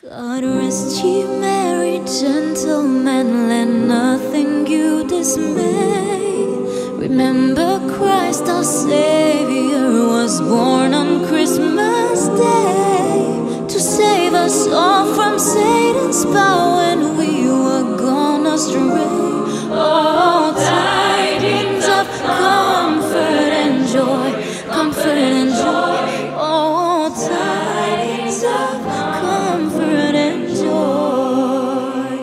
God rest ye merry gentlemen, let nothing you dismay. Remember Christ our Savior was born on Christmas Day to save us all from Satan's power when we were gone astray. Oh, tidings of comfort and joy, comfort and joy. Oh, tidings of comfort and joy.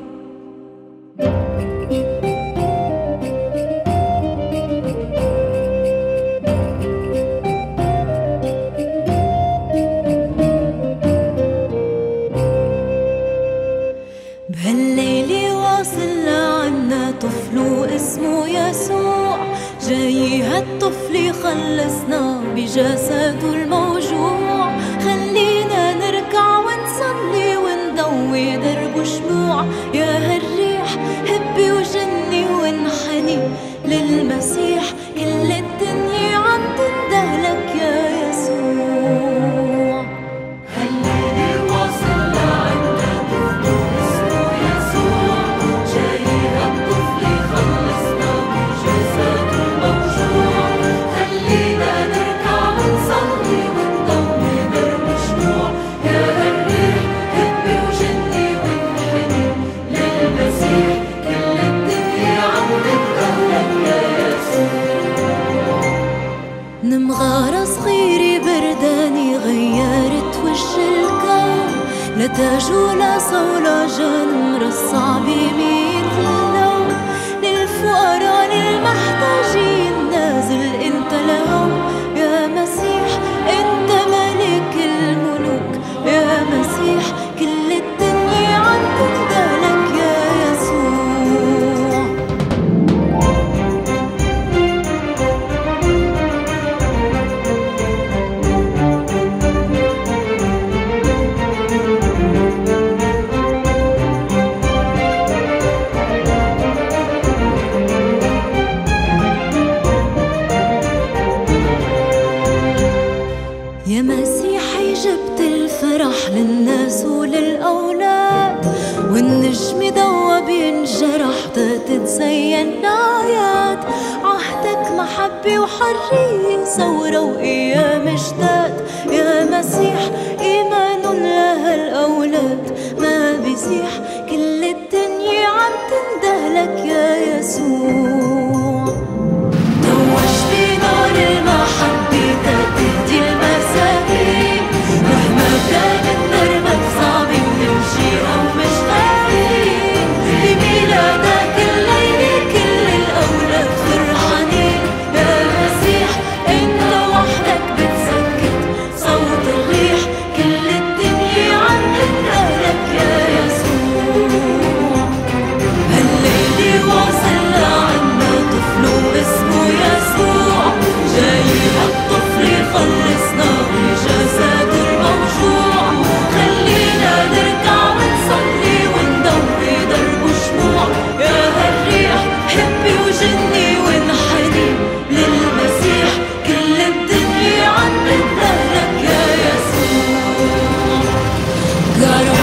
بهالليلة واصل لعنا طفل اسمه يسوع، جاي هالطفل يخلصنا بجسده الموجوع. خلينا نركع ونصلي ونضوي درب شموع، يا هالريح هبي وجني وانحني للمسيح. كل الدنيا عم تندهلك يا يسوع. هالليلة واصل لعنا طفل اسمه يسوع، جاي هالطفل يخلصنا بجسده الموجوع. خلينا نركع ونصلي ونضوي درب شموع، يا هالريح هبي وجني وانحني للمسيح. كل الدنيا عم تندهلك يا يسوع. نمغارة صغيرة برداني غيرت وش الكون، لا تاج ولا صولجة مرصع بيمين في اللون. للفقراء للمحتاجين نازل انت لهم، يا مسيح انت ملك الملوك. يا مسيح كل الدنيا عم تندهلك يا يسوع. يا مسيحي جبت الفرح للناس وللأولاد، والنجم ضوى بينجرح تتزين الأعياد. عهدك محبة وحرية ثورة وأيام جداد، يا مسيح إيمان لها الأولاد ما بيزيح. كل الدنيا عم تندهلك يا يسوع. توج بنار المحبة تهدي المساكين، مهما كانت دربك صعب نمشي أو مش قادرين. بميلادك الليلة كل الأولاد فرحانين، يا مسيح انت وحدك بتسكت صوت الريح. كل الدنيا عم تندهلك يا يسوع. هالليلة واصل لعنا طفل اسمه يسوع، جاي هالطفل يخلصنا بجسده الموجوع. خلينا نركع ونصلي وندوي درب شموع، يا هالريح هبي وجني وانحني للمسيح. كل الدنيا عم تندهلك يا يسوع.